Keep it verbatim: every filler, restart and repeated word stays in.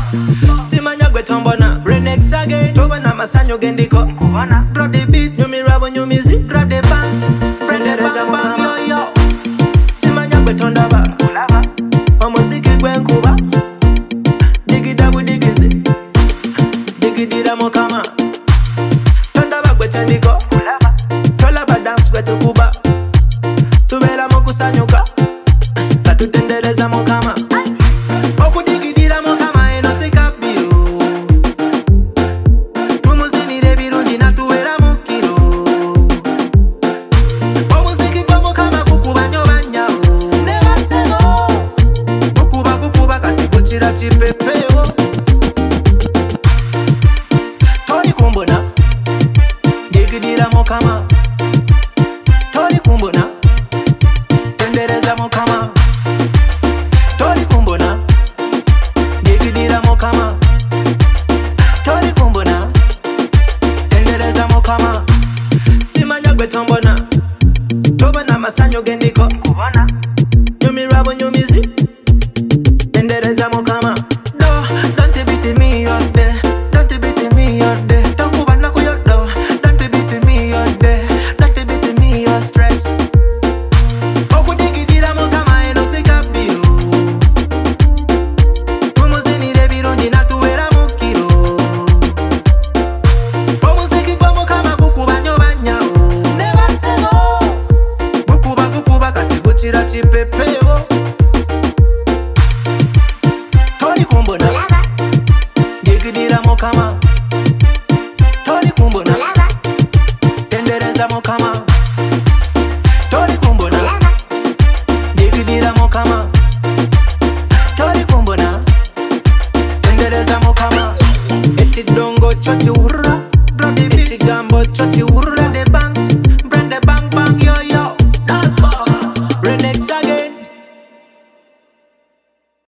Simanya gwe tombona Renex again Tobana masanyo gendiko Drop the beat Nyumi rabo nyumizi Grab the pants Prendereza mukama Simanya gwe tondaba Omuziki gwe nkuba Digidabu digizi Digidira mukama Tondaba gwe tendiko Tolaba dance gwe tukuba Tubera mukusanyuka Katutendereza mukama Okudigidira mukama eno sikabiro Tumuzinire birungi natuwera mukiro Omuziki gwa mukama gukuba nyo banyawo Nebasebo Gukuba gukuba kati gukira kipepeo Toli kumbona Digidira mukama Toli kumbona Tendereza mukama Toli kumbona Digidira mukama Toli kumbona Tendereza mukama Simanya gwe tombona Tobona masanyo gendiko Nyumi rabo nyumizi Tendereza mukama Do, don't beat me out there Don't beat me out there Don't kuba naku yo do Don't beat me out there Don't beat me your stress Okudigidira mukama eno sikabiro Tumuzinire birungi natuwera mukiro Omuziki gwa mukama gukuba nyo banyawo Nebasebo Gukuba gukuba kati gukira kipepeo Toli kumbona Digidira mukama Toli kumbona Tendereza mukama Toli kumbona Digidira mukama Toli kumbona Tendereza mukama Ekidongo kyo kiwurra Ekigambo kyo kiwurra